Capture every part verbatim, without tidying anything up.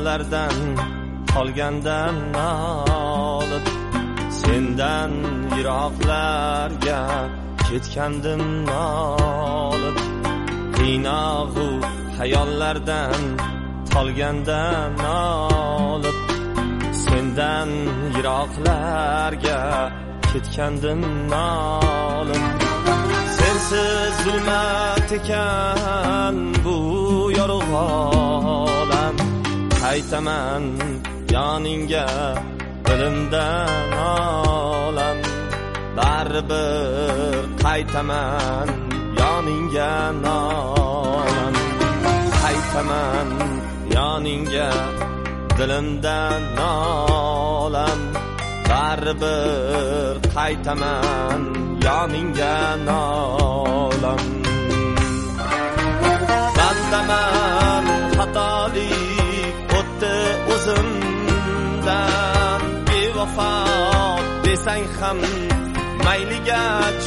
hayollardan qolgandan nolib sendan yiroqlarga ketgandim nolib qiynog'u hayollardan qolgandan nolib sendan yiroqlarga ketgandim nolib sensiz zulmat ekan bu yorug' olam qaytaman yoningga dilimdan olam baribir qaytaman yoningga nolam qaytaman yoningga dilimdan nolam baribir qaytaman yoningga nolam bandaman xatolik o'tdi o'zimdan bevafo desang ham mayliga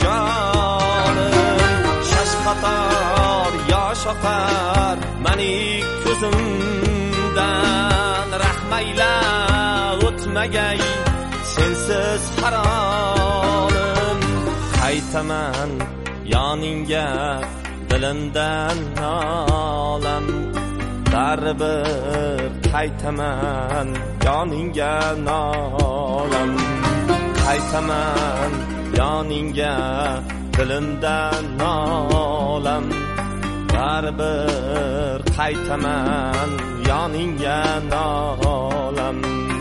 jonim shashqator yosh oqar mening ko'zimdan rahmayla o'tmagay sensiz harolim qaytaman yoningga dilimdan nolam baribir qaytaman yoningga nolam qaytaman yoningga dilimdan nolam baribir qaytaman yoningga nolam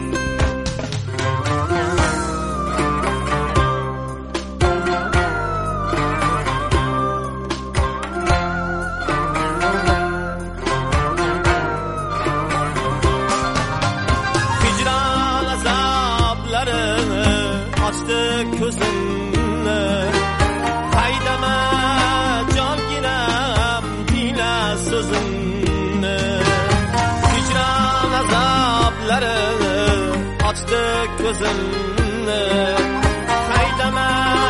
hijron azoblari ochdi ko'zimni haydama jonginam tiyla so'zimni hijron azoblari ochdi ko'zimni haydama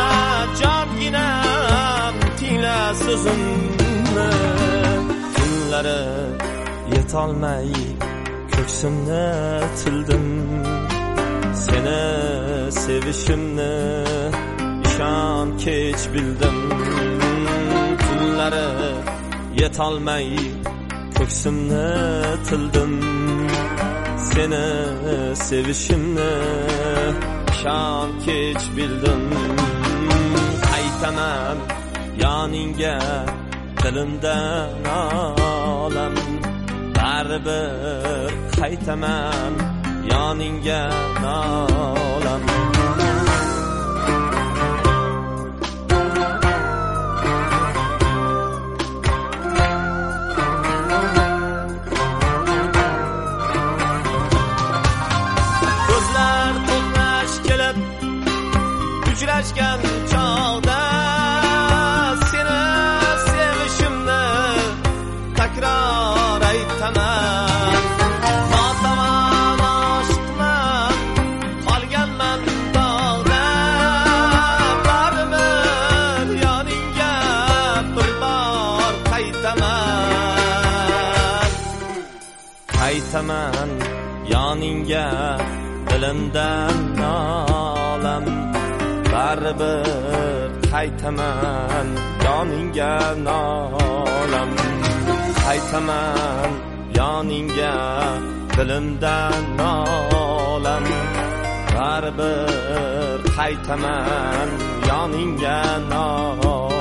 jonginam tiyla so'zimni tunlari yetolmay ko'ksimni tildim seni sevishimni ishon kech bildim tunlari yetolmay ko'ksimni tildim seni sevishimni ishon kech bildim qaytaman yoningga dilimdan olam baribir qaytaman yoningga nolam ko'zlar to'qnash kelib uchrashgan chog'da seni sevishimni takror aytaman motamam oshiqman qolganman dog'da baribir yoningga bir bor qaytaman qaytaman yoningga dilimdan nolam baribir qaytaman yoningga nolam qaytaman yoningga dilimdan nolam baribir qaytaman yoningga nolam